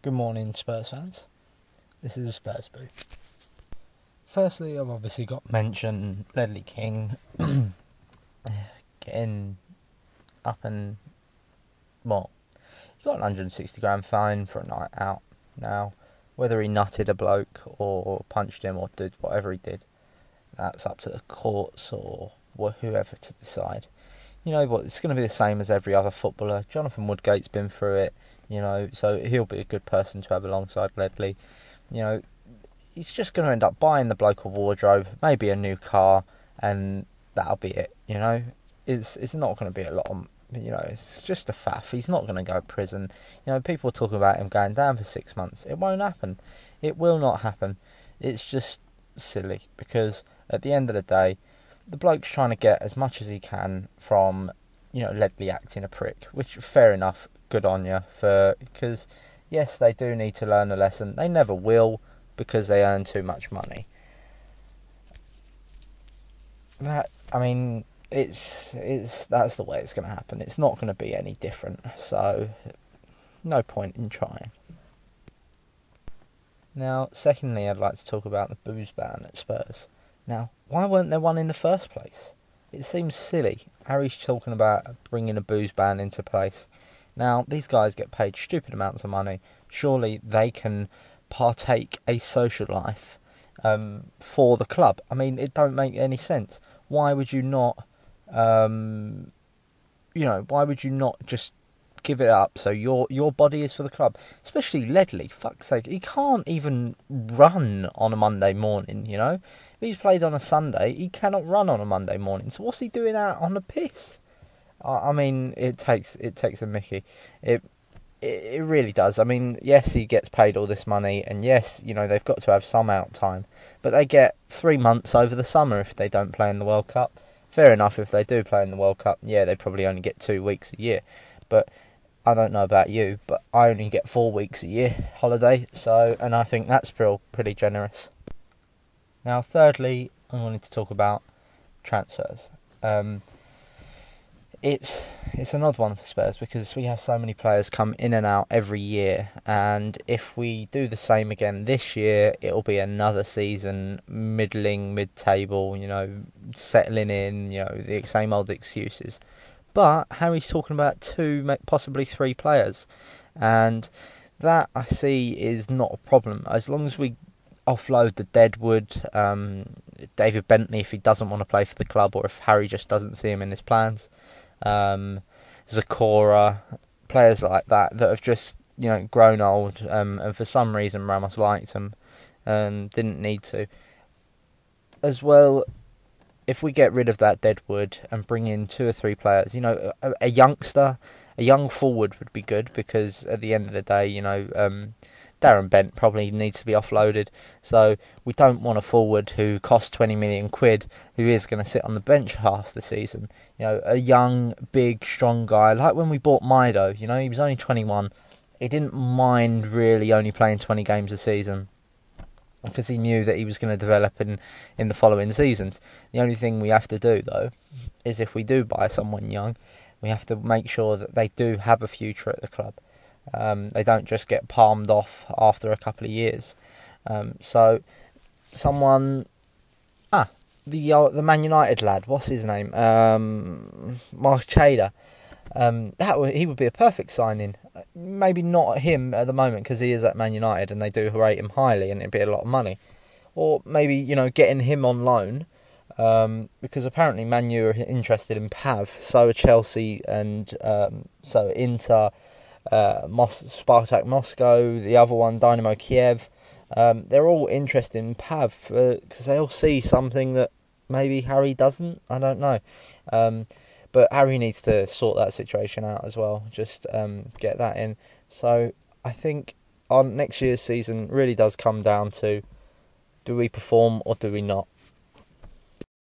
Good morning, Spurs fans. This is Spurs Booth. Firstly, I've obviously got to mention Ledley King getting up and, well, he got an £160 fine for a night out. Now, whether he nutted a bloke or punched him or did whatever he did, that's up to the courts or whoever to decide. You know what, it's going to be the same as every other footballer. Jonathan Woodgate's been through it, so he'll be a good person to have alongside Ledley. He's just going to end up buying the bloke a wardrobe, maybe a new car, and that'll be it. It's not going to be a lot of, it's just a faff. He's not going to go to prison. People are talking about him going down for 6 months. It won't happen. It will not happen. It's just silly because at the end of the day, the bloke's trying to get as much as he can from, Ledley acting a prick, which, fair enough, good on you, because, yes, they do need to learn a lesson. They never will, because they earn too much money. That's the way it's going to happen. It's not going to be any different, so no point in trying. Now, secondly, I'd like to talk about the booze ban at Spurs. Now, why weren't there one in the first place? It seems silly. Harry's talking about bringing a booze ban into place. Now, these guys get paid stupid amounts of money. Surely they can partake a social life for the club. It don't make any sense. Why would you not, why would you not just give it up so your body is for the club? Especially Ledley, fuck's sake. He can't even run on a Monday morning, If he's played on a Sunday, he cannot run on a Monday morning. So what's he doing out on the piss? It takes a mickey. It really does. Yes, he gets paid all this money, and yes, they've got to have some out time, but they get 3 months over the summer if they don't play in the World Cup. Fair enough, if they do play in the World Cup, yeah, they probably only get 2 weeks a year. But I don't know about you, but I only get 4 weeks a year holiday, and I think that's pretty generous. Now, thirdly, I wanted to talk about transfers. It's an odd one for Spurs because we have so many players come in and out every year, and if we do the same again this year, it'll be another season middling, mid-table, settling in, the same old excuses. But Harry's talking about 2, possibly 3 players, and that I see is not a problem as long as we offload the deadwood. David Bentley, if he doesn't want to play for the club, or if Harry just doesn't see him in his plans. Zakora, players like that have just grown old, and for some reason Ramos liked them and didn't need to. As well, if we get rid of that deadwood and bring in 2 or 3 players, a youngster, a young forward would be good, because at the end of the day, Darren Bent probably needs to be offloaded, so we don't want a forward who costs 20 million quid who is going to sit on the bench half the season. A young, big, strong guy, like when we bought Mido, he was only 21. He didn't mind really only playing 20 games a season, because he knew that he was going to develop in the following seasons. The only thing we have to do, though, is if we do buy someone young, we have to make sure that they do have a future at the club. They don't just get palmed off after a couple of years. So, someone... the Man United lad, what's his name? Mark Chader. He would be a perfect signing. Maybe not him at the moment, because he is at Man United and they do rate him highly and it'd be a lot of money. Or maybe, getting him on loan, because apparently Man U are interested in Pav, so are Chelsea, and so Inter, Spartak Moscow, the other one, Dynamo Kiev. They're all interested in Pav because they all see something that maybe Harry doesn't. I don't know. But Harry needs to sort that situation out as well. Just get that in. So I think our next year's season really does come down to, do we perform or do we not?